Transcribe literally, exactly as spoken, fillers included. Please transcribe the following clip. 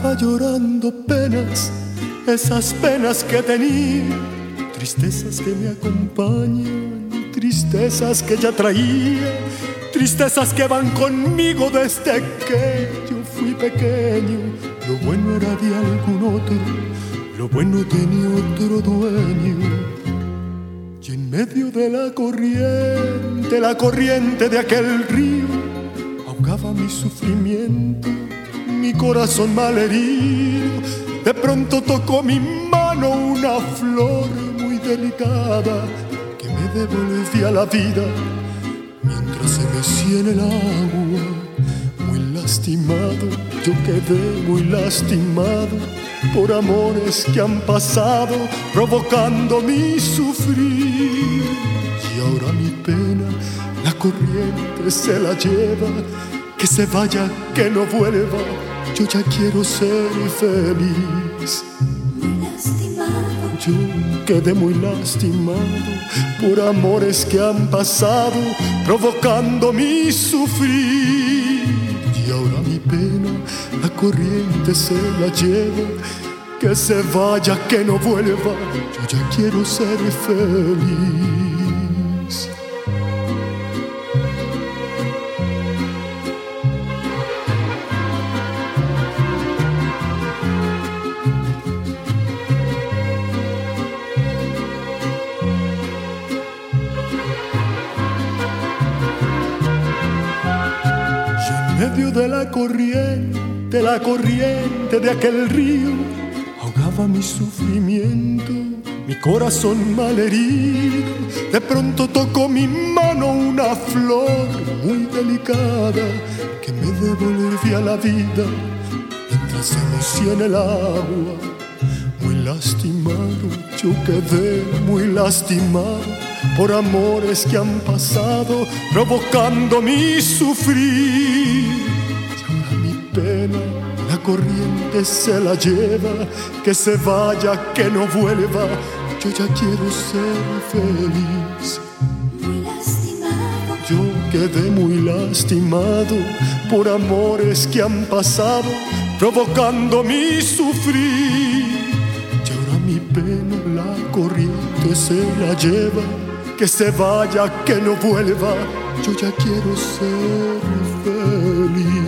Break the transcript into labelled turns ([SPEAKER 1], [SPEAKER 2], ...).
[SPEAKER 1] Estaba llorando penas, esas penas que tenía, tristezas que me acompañan, tristezas que ya traía, tristezas que van conmigo desde que yo fui pequeño. Lo bueno era de algún otro, lo bueno tenía otro dueño. Y en medio de la corriente, la corriente de aquel río, ahogaba mi sufrimiento, mi corazón malherido. De pronto tocó mi mano una flor muy delicada que me devolvía la vida mientras se mecía en el agua. Muy lastimado, yo quedé muy lastimado por amores que han pasado provocando mi sufrir. Y ahora mi pena, la corriente se la lleva. Que se vaya, que no vuelva, yo ya quiero ser feliz.
[SPEAKER 2] Muy lastimado,
[SPEAKER 1] yo quedé muy lastimado por amores que han pasado provocando mi sufrir. Y ahora mi pena, la corriente se la lleva. Que se vaya, que no vuelva, yo ya quiero ser feliz. En medio de la corriente, la corriente de aquel río, ahogaba mi sufrimiento, mi corazón malherido. De pronto tocó mi mano una flor muy delicada que me devolvía la vida mientras se mecía en el agua. Muy lastimado, yo quedé muy lastimado por amores que han pasado provocando mi sufrir. Y ahora mi pena, la corriente se la lleva. Que se vaya, que no vuelva, yo ya quiero ser feliz.
[SPEAKER 2] muy lastimado,
[SPEAKER 1] Yo quedé muy lastimado por amores que han pasado provocando mi sufrir. Y ahora mi pena, la corriente se la lleva. Que se vaya, que no vuelva, yo ya quiero ser feliz.